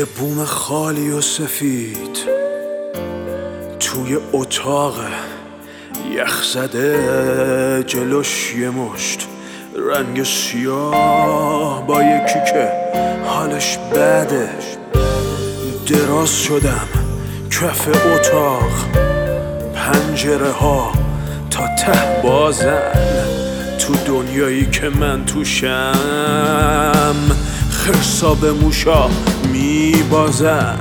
یه بوم خالی و سفید توی اتاق یخ زده، جلوش یه مشت رنگ سیاه با یکی که حالش بده. دراز شدم کف اتاق، پنجره ها تا ته بازن، تو دنیایی که من توشم خرسا به موشا میبازن.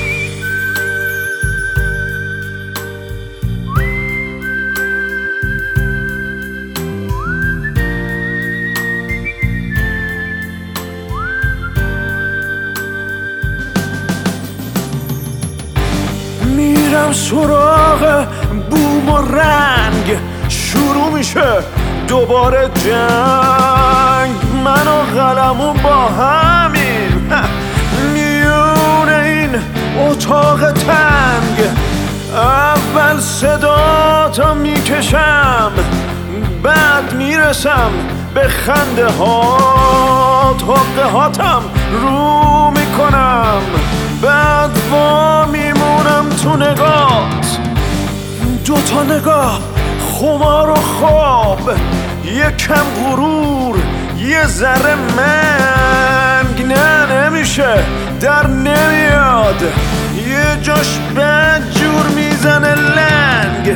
میرم سراغ بوم و رنگ، شروع میشه دوباره جنگ. من و قلمو با همین میون این اتاق تنگ. اول صدا تا میکشم، بعد میرسم به خنده ها، حقه هاتم رو میکنم، بعد وا میمونم تو نگات. دوتا نگاه، خمار و خواب، یکم غرور، یه ذره منگ. نه نمیشه، در نمیاد، یه جاش بد جور میزنه لنگ.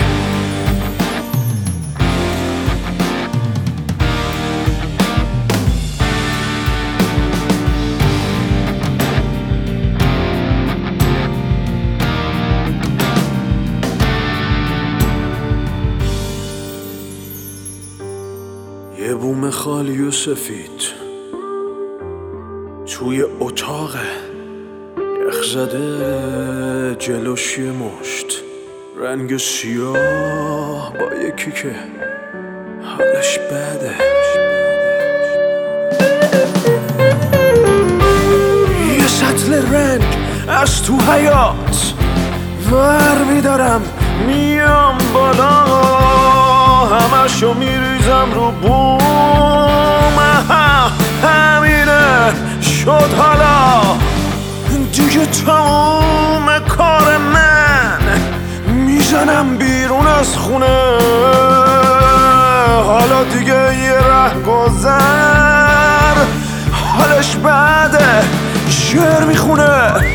یه بوم خالی و سفید توی اتاق یخ زده، جلوش یه مشت رنگ سیاه با یکی که حالش بده. یه سطل رنگ از تو حیات ور میدارم، میام بالا، همشو میریزم رو بوم. همینه شد حالا دیگه تموم کار من. میزنم بیرون از خونه، حالا دیگه یه ره گذر، حالش بعده شعر میخونه.